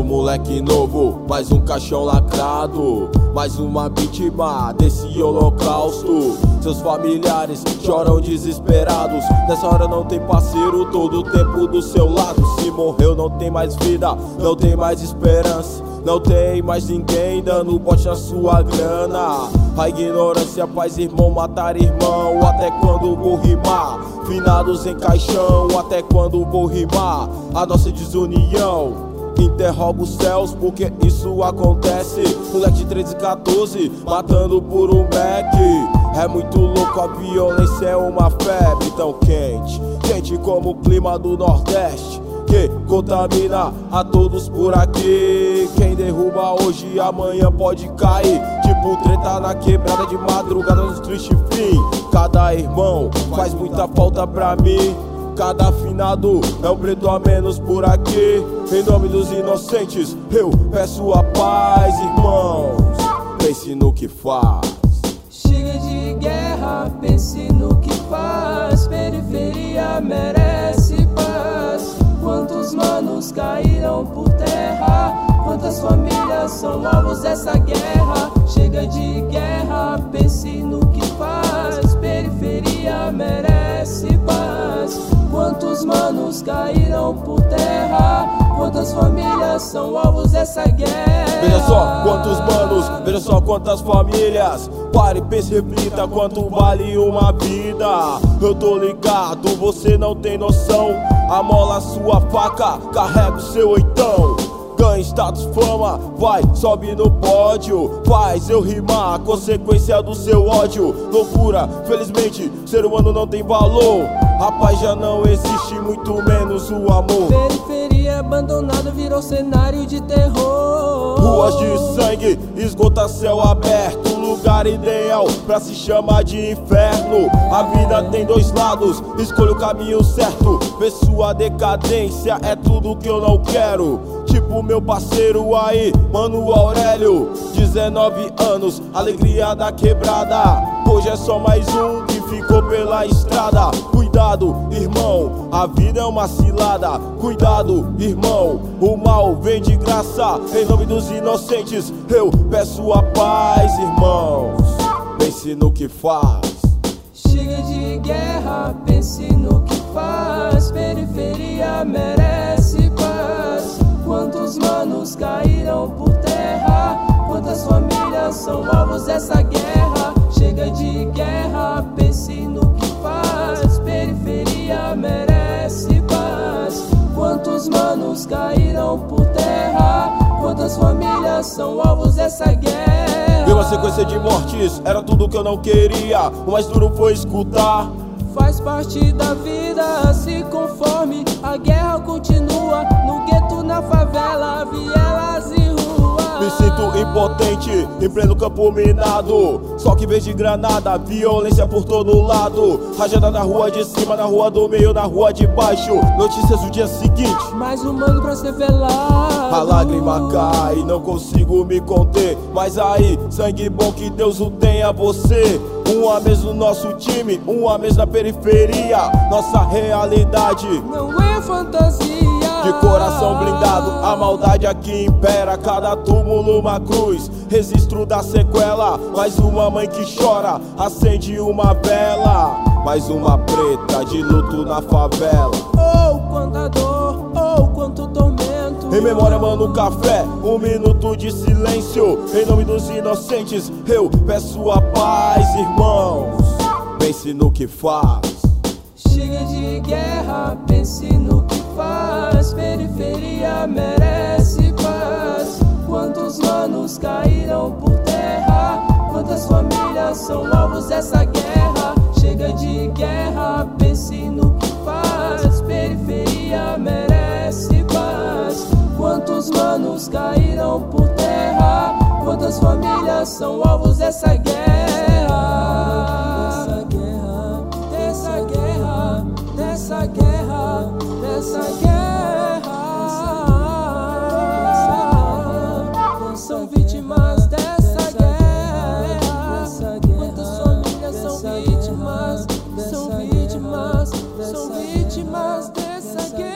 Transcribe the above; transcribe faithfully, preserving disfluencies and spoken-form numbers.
moleque novo, mais um caixão lacrado, mais uma vítima desse holocausto. Seus familiares choram desesperados, nessa hora não tem parceiro todo o tempo do seu lado. Se morreu não tem mais vida, não tem mais esperança, não tem mais ninguém dando bote na sua grana. A ignorância faz irmão matar irmão, até quando vou rimar? Finados em caixão, até quando vou rimar? A nossa desunião interroga os céus, porque isso acontece. Moleque de treze e quatorze, matando por um Mac. É muito louco, a violência é uma febre tão quente, quente como o clima do Nordeste, que contamina a todos por aqui. Quem derruba hoje, amanhã pode cair, tipo treta na quebrada de madrugada no street fim. Cada irmão faz muita falta pra mim, cada finado é um preto a menos por aqui. Em nome dos inocentes, eu peço a paz, irmãos, pense no que faz. Chega de guerra, pense no que faz. Periferia merece paz. Quantos manos caíram por terra, quantas famílias são alvos dessa guerra. Chega de guerra, pense no que faz. Periferia merece paz. Quantos manos caíram por terra, quantas famílias são alvos dessa guerra. Veja só quantos manos, veja só quantas famílias. Pare, pense, reflita quanto vale uma vida. Eu tô ligado, você não tem noção. Amola sua faca, carrega o seu oitão. Ganha status, fama, vai, sobe no pódio. Faz eu rimar, a consequência do seu ódio. Loucura, felizmente, ser humano não tem valor. A paz já não existe, muito menos o amor. Periferia abandonada virou cenário de terror. Ruas de sangue, esgota céu aberto, lugar ideal pra se chamar de inferno. A vida tem dois lados, escolha o caminho certo. Vê sua decadência, é tudo que eu não quero. Tipo meu parceiro aí, Mano Aurélio, dezenove anos, alegria da quebrada. Hoje é só mais um que ficou pela estrada. Cuidado, irmão, a vida é uma cilada. Cuidado, irmão, o mal vem de graça. Em nome dos inocentes, eu peço a paz, irmãos, pense no que faz. Chega de guerra, pense no que faz. Periferia merece paz. Quantos manos caíram por terra, quantas famílias são alvos dessa guerra. Chega de guerra, pense no que faz. Periferia merece paz. Quantos manos caíram por terra, quantas famílias são alvos dessa guerra. Veio uma sequência de mortes, era tudo que eu não queria. O mais duro foi escutar. Faz parte da vida, se conforme. A guerra continua no gueto, na favela, vielas e ruas. Me sinto impotente, em pleno campo minado. Só que em vez de granada, violência por todo lado. Rajada na rua de cima, na rua do meio, na rua de baixo. Notícias do dia seguinte, mais um mano pra ser velado. a lágrima cai, não consigo me conter. Mas aí, sangue bom, que Deus o tenha você. Um a mês no nosso time, um a mês na periferia. Nossa realidade não é fantasia. De coração blindado, a maldade aqui impera. Cada túmulo uma cruz, registro da sequela. Mais uma mãe que chora, acende uma vela. Mais uma preta de luto na favela. Oh, quanta dor, oh, quanto tormento. Em memória, mano, café, um minuto de silêncio. Em nome dos inocentes, eu peço a paz, irmãos, pense no que faz. Chega de guerra, pense no que faz. Periferia merece paz. Quantos manos caíram por terra, quantas famílias são alvos dessa guerra. Chega de guerra, pense no que faz. Periferia merece paz. Quantos manos caíram por terra, quantas famílias são alvos dessa guerra. Dessa guerra, dessa guerra, dessa guerra, dessa guerra. São vítimas dessa guerra. Quantas famílias são vítimas? São vítimas, são vítimas dessa guerra.